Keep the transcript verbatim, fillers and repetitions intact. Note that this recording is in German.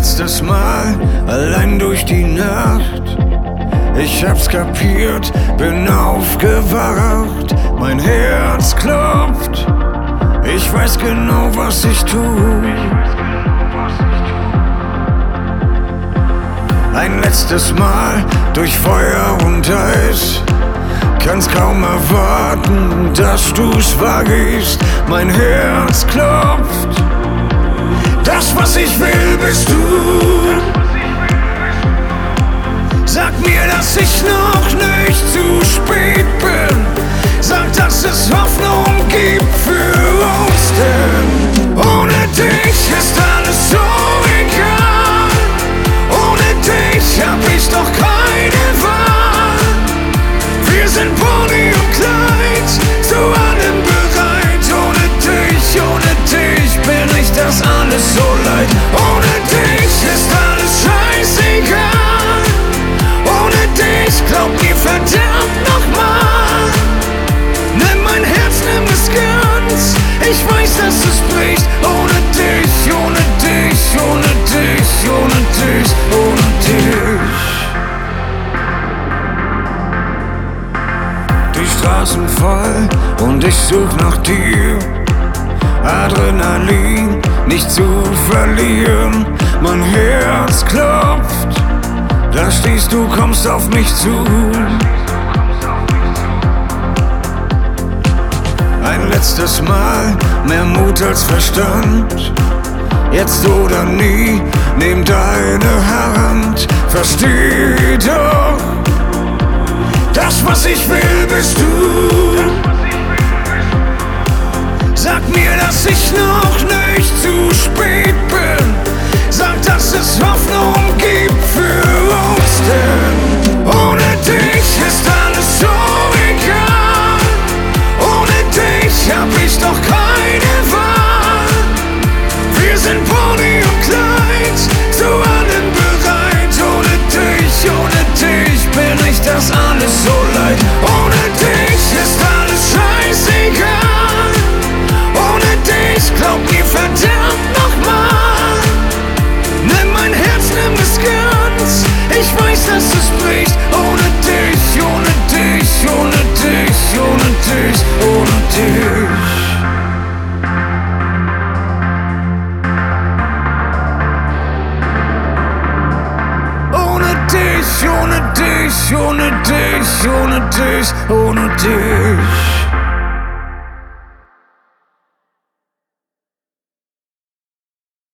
letztes Mal allein durch die Nacht. Ich hab's kapiert, bin aufgewacht. Mein Herz klopft, ich weiß genau, was ich tu. Ein letztes Mal durch Feuer und Eis. Kann's kaum erwarten, dass du's wagst. Mein Herz klopft, das, was ich will, bist du. Sag mir, dass ich noch nicht zu spät bin. Sag, dass es Hoffnung gibt für uns, denn ohne dich ist alles so egal. Ohne dich hab ich doch keine Wahl. Wir sind Pony und Kleid, zu allem bereit. Ohne dich, ohne dich bin ich das alles so leid. Ohne dich ist alles scheißegal. Ohne dich, glaub mir verdammt nochmal. Nimm mein Herz, nimm es ganz. Ich weiß, dass es bricht. Ohne dich, ohne dich, ohne dich, ohne dich, ohne dich. Die Straßen voll und ich such nach dir. Adrenalin nicht zu verlieren. Mein Herz klopft, da stehst du, kommst auf mich zu. Ein letztes Mal, mehr Mut als Verstand. Jetzt oder nie, nehm deine Hand. Versteh doch, das, was ich will, bist du. Sag mir, dass ich noch nicht zu spät bin. Sag, dass es Hoffnung gibt für uns, denn ohne dich ist alles so egal. Ohne dich hab ich doch keine Wahl. Wir sind Pony und Kleid, zu allem bereit. Ohne dich, ohne dich bin ich das alles so leid. Ohne dich ist alles scheißegal. Ohne dich, glaub mir verdammt nochmal. Nimm mein Herz, nimm es ganz. Ich weiß, dass es bricht. Ohne dich, ohne dich, ohne dich, ohne dich, ohne dich. Ohne dich, ohne dich, ohne dich, ohne dich, ohne dich.